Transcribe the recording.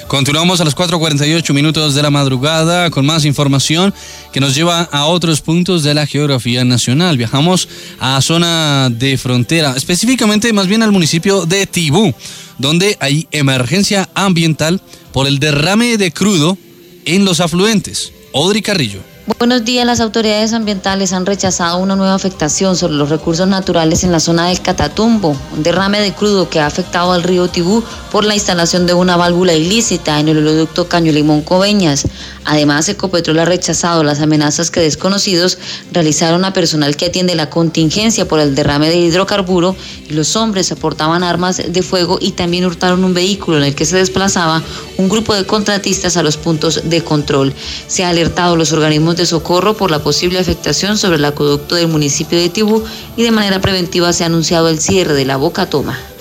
Continuamos a las 4:48 de la madrugada con más información que nos lleva a otros puntos de la geografía nacional. Viajamos a zona de frontera, específicamente más bien al municipio de Tibú, donde hay emergencia ambiental por el derrame de crudo en los afluentes. Audrey Carrillo. Buenos días. Las autoridades ambientales han rechazado una nueva afectación sobre los recursos naturales en la zona del Catatumbo, un derrame de crudo que ha afectado al río Tibú por la instalación de una válvula ilícita en el oleoducto Caño Limón-Coveñas. Además, Ecopetrol ha rechazado las amenazas que desconocidos realizaron a personal que atiende la contingencia por el derrame de hidrocarburo, y los hombres aportaban armas de fuego y también hurtaron un vehículo en el que se desplazaba un grupo de contratistas a los puntos de control. Se ha alertado a los organismos de socorro por la posible afectación sobre el acueducto del municipio de Tibú y de manera preventiva se ha anunciado el cierre de la Boca Toma.